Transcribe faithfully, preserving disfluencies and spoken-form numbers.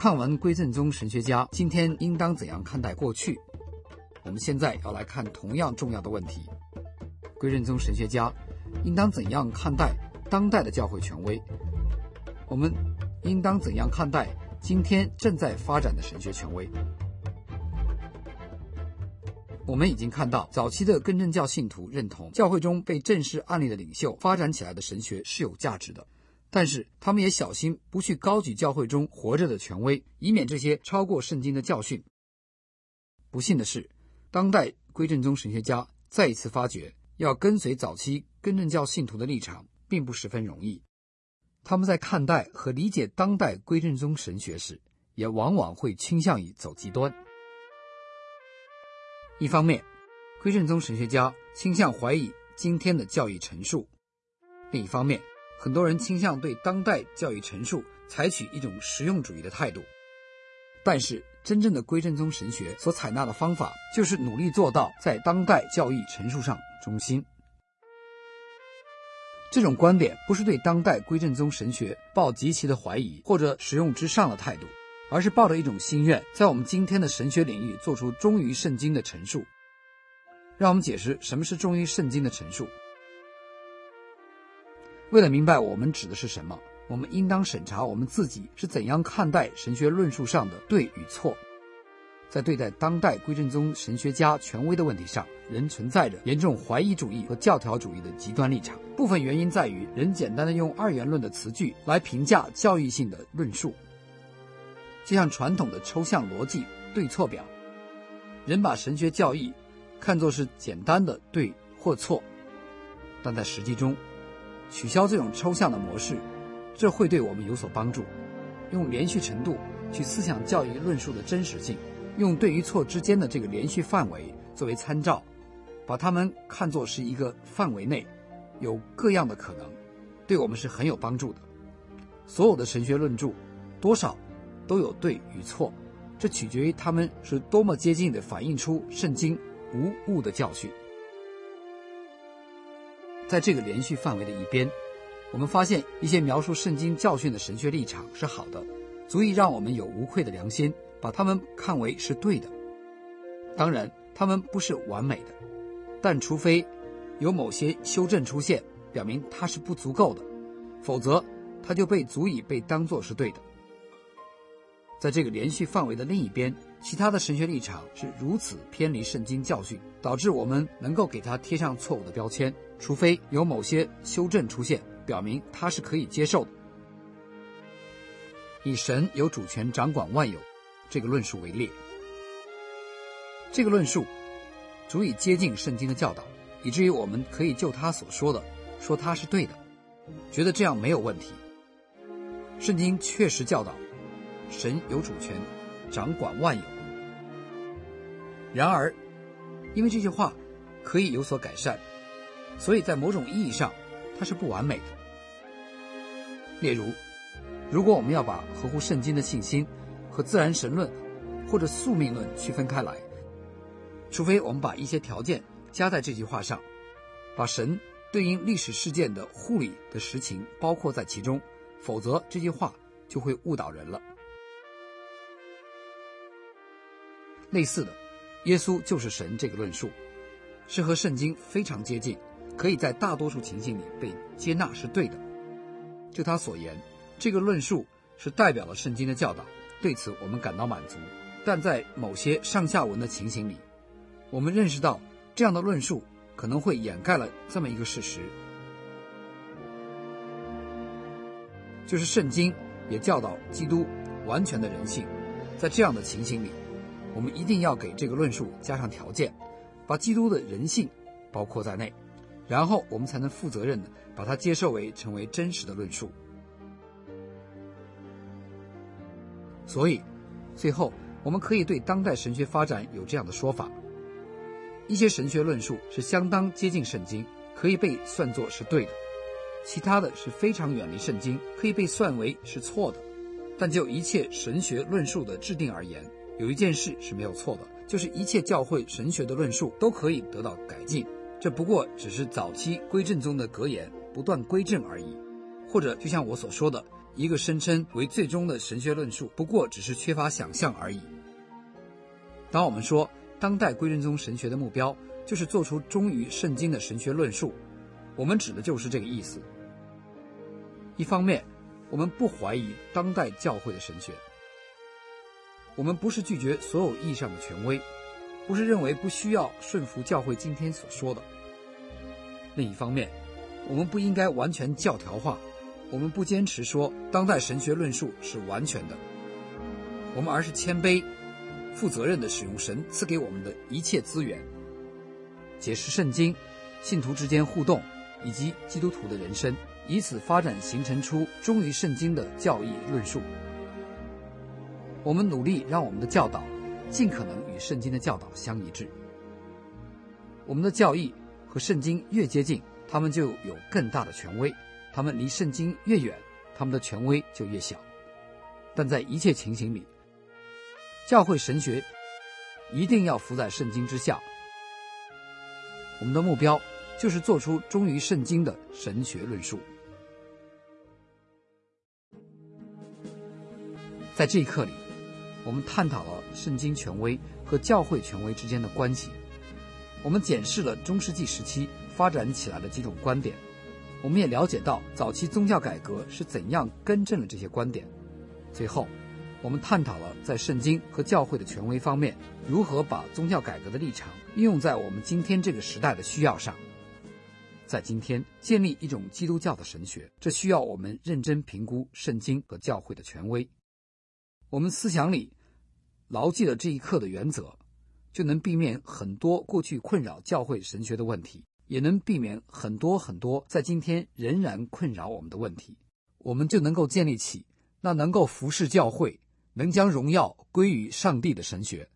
看完归正宗神学家今天应当怎样看待过去，我们现在要来看同样重要的问题：归正宗神学家应当怎样看待当代的教会权威？我们应当怎样看待今天正在发展的神学权威？我们已经看到，早期的更正教信徒认同教会中被正式案例的领袖发展起来的神学是有价值的，但是他们也小心不去高举教会中活着的权威，以免这些超过圣经的教训。不幸的是，当代归正宗神学家再一次发觉，要跟随早期更正教信徒的立场并不十分容易。他们在看待和理解当代归正宗神学时，也往往会倾向于走极端。一方面，归正宗神学家倾向怀疑今天的教义陈述；另一方面，很多人倾向对当代教义陈述采取一种实用主义的态度。但是，真正的归正宗神学所采纳的方法，就是努力做到在当代教义陈述上忠心。这种观点不是对当代归正宗神学抱极其的怀疑或者实用之上的态度，而是抱着一种心愿，在我们今天的神学领域做出忠于圣经的陈述。让我们解释什么是忠于圣经的陈述。为了明白我们指的是什么，我们应当审查我们自己是怎样看待神学论述上的对与错。在对待当代归正宗神学家权威的问题上，仍存在着严重怀疑主义和教条主义的极端立场。部分原因在于人简单的用二元论的词句来评价教义性的论述，就像传统的抽象逻辑对错表，人把神学教义看作是简单的对或错，但在实际中，取消这种抽象的模式，这会对我们有所帮助。用连续程度去思想教义论述的真实性，用对与错之间的这个连续范围作为参照，把它们看作是一个范围内有各样的可能，对我们是很有帮助的。所有的神学论著多少都有对与错，这取决于他们是多么接近地反映出圣经无误的教训。在这个连续范围的一边，我们发现一些描述圣经教训的神学立场是好的，足以让我们有无愧的良心，把它们看为是对的。当然，它们不是完美的，但除非有某些修正出现，表明它是不足够的，否则它就被足以被当作是对的。在这个连续范围的另一边，其他的神学立场是如此偏离圣经教训，导致我们能够给它贴上错误的标签，除非有某些修正出现，表明它是可以接受的。以神有主权掌管万有这个论述为例，这个论述足以接近圣经的教导，以至于我们可以就他所说的说他是对的，觉得这样没有问题。圣经确实教导神有主权掌管万有，然而因为这句话可以有所改善，所以在某种意义上它是不完美的。例如，如果我们要把合乎圣经的信心和自然神论或者宿命论区分开来，除非我们把一些条件加在这句话上，把神对应历史事件的护理的实情包括在其中，否则这句话就会误导人了。类似的，耶稣就是神这个论述是和圣经非常接近，可以在大多数情形里被接纳是对的。就他所言，这个论述是代表了圣经的教导，对此我们感到满足。但在某些上下文的情形里，我们认识到这样的论述可能会掩盖了这么一个事实，就是圣经也教导基督完全的人性。在这样的情形里，我们一定要给这个论述加上条件，把基督的人性包括在内，然后我们才能负责任的把它接受为成为真实的论述。所以最后我们可以对当代神学发展有这样的说法：一些神学论述是相当接近圣经，可以被算作是对的；其他的是非常远离圣经，可以被算为是错的。但就一切神学论述的制定而言，有一件事是没有错的，就是一切教会神学的论述都可以得到改进，这不过只是早期归正宗的格言不断归正而已。或者就像我所说的， 一个声称为最终的神学论述，不过只是缺乏想象而已。当我们说当代归正宗神学的目标就是做出忠于圣经的神学论述，我们指的就是这个意思。一方面，我们不怀疑当代教会的神学，我们不是拒绝所有意义上的权威，不是认为不需要顺服教会今天所说的。另一方面，我们不应该完全教条化，我们不坚持说当代神学论述是完全的，我们而是谦卑、负责任地使用神赐给我们的一切资源，解释圣经、信徒之间互动以及基督徒的人生，以此发展形成出忠于圣经的教义论述。我们努力让我们的教导尽可能与圣经的教导相一致。我们的教义和圣经越接近，他们就有更大的权威；他们离圣经越远，他们的权威就越小。但在一切情形里，教会神学一定要服在圣经之下。我们的目标就是做出忠于圣经的神学论述。在这一课里，我们探讨了圣经权威和教会权威之间的关系，我们检视了中世纪时期发展起来的几种观点，我们也了解到早期宗教改革是怎样更正了这些观点。最后，我们探讨了在圣经和教会的权威方面，如何把宗教改革的立场应用在我们今天这个时代的需要上。在今天建立一种基督教的神学，这需要我们认真评估圣经和教会的权威。我们思想里牢记了这一课的原则，就能避免很多过去困扰教会神学的问题，也能避免很多很多在今天仍然困扰我们的问题。我们就能够建立起那能够服侍教会，能将荣耀归于上帝的神学。